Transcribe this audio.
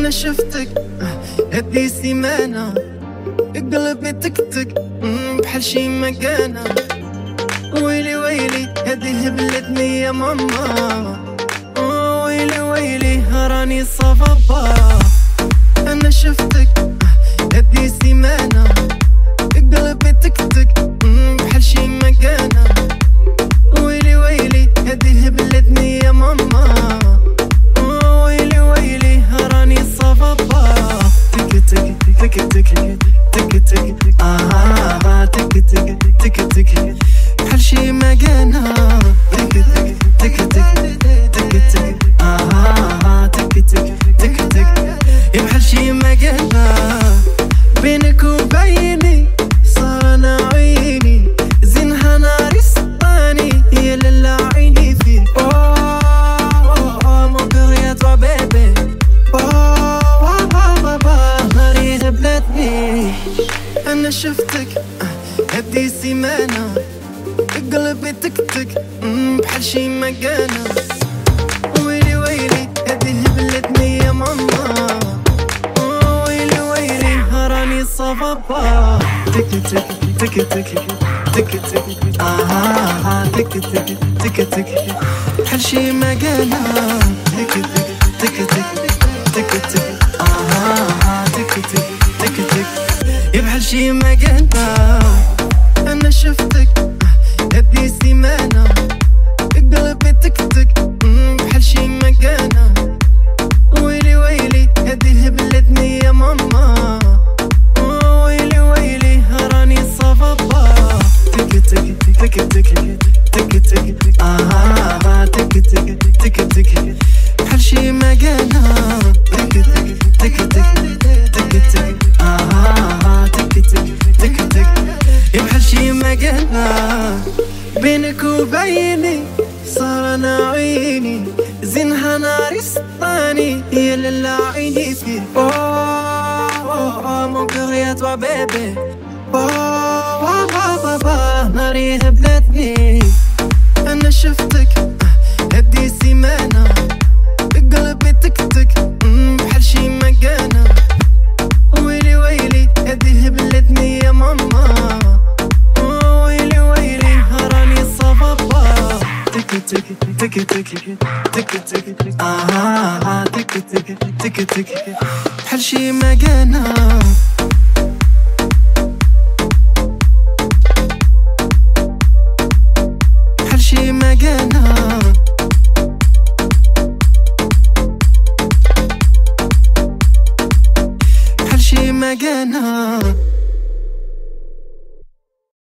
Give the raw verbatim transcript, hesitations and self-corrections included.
انا شفتك هدي سيمانة قلبي تكتك بحال شي مكانة. ويلي ويلي هدي هبلتني يا ماما، ويلي ويلي راني صفابا. انا شفتك هدي سيمانة قلبي تكتك بحال شي مكانة. ويلي ويلي هدي هبلتني يا ماما، ويلي ويلي راني صفابا. تك تك تك تك تك تك آه تك تك تك تك بحال شي مكانة. تك تك تك تك تك تك آه تك تك تك تك يا بحال شي مكانة. بينك وبيني صار انا عيني زينها ناري سطاني يا لالا عيني فيك. اوه مون كور يا توا بيبي، اوه بابا ناري هبلتني. انا شفتك هدي سيمانة قلبي تكتك بحال شي مكانة. ويلي ويلي هدي هبلتني يا ماما، ويلي ويلي راني صفابا. تك تك تك تك تك تك آه تك تك تك تك بحال شي مكانة. تك تك تك تك تك تك آه تك تك تك تك يا بحال شي مكانة. انا شفتك هدي سيمانة قلبي تكتك بحال شي مكانة. ويلي ويلي هدي هبلتني يا ماما، ويلي ويلي راني صفابا. تك تك تك تك تك تك آه تك تك تك تك بحال شي مكانة. تك تك تك تك تك تك آه تك تك تك تك يا بحال شي مكانة. بينك وبيني صار انا عيني زينها ناري سطاني يا لالا عيني فيك. اوه مون كور يا توا بيبي، اوه بابا ناري هبلتني. انا شفتك هدي سيمانة قلبي تكتك بحال شي مكانة. ويلي ويلي هدي هبلتني يا ماما، ويلي ويلي راني صفابا. تك تك تك تك تك تك آه تك تك تك تك بحال شي مكانة. بحال شي مكانة. بحال شي مكانة.